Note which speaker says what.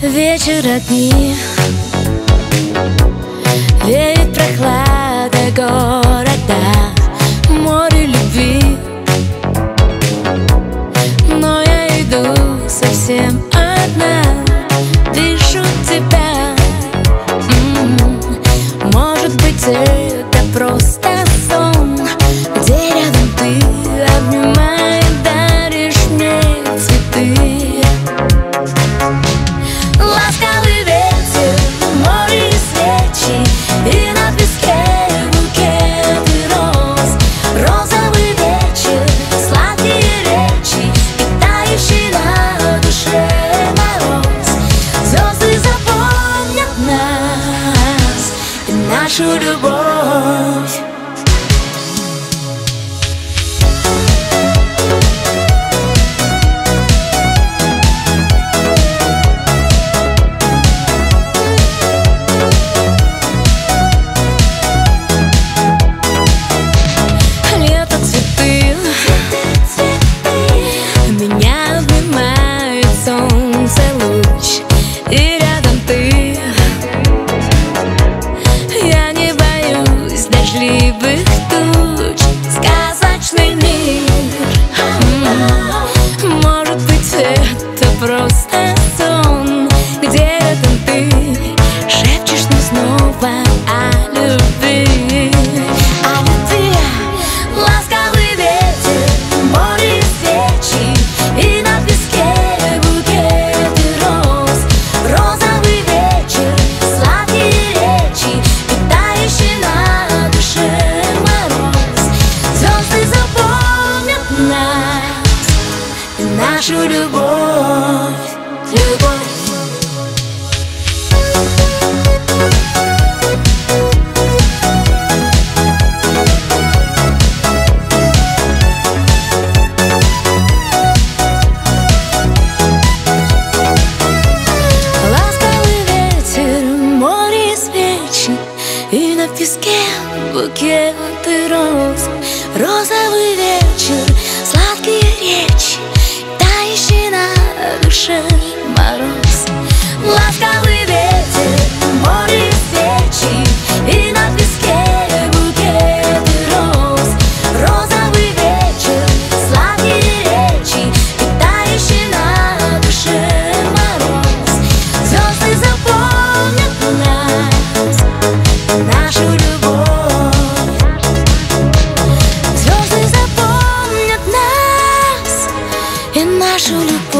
Speaker 1: Вечер одни, веет прохлада города, море любви. Но я иду совсем одна, вижу тебя. Может быть, это просто сон, где рядом ты обнимаешь, даришь мне цветы. Ласковый ветер, море и свечи, и на песке букеты роз. Розовый вечер, сладкие речи, и тающий на душе мороз. Звезды запомнят нас и нашу любовь. И рядом ты, я не боюсь дождливых туч. Сказочный мир, может быть, это просто сон, где рядом ты шепчешь мне снова о любви. О любви. Ласковый ветер, море и свечи, и на песке нашу любовь, любовь. Ласковый ветер, море и свечи, и на песке букеты роз. Розовый вечер, сладкие речи, тающий на душе мороз. Ласковый ветер, море и свечи, и на песке букеты роз. Розовый вечер, сладкие речи, и тающий на душе мороз. Звезды запомнят нас, нашу любовь. Звезды запомнят нас и нашу любовь.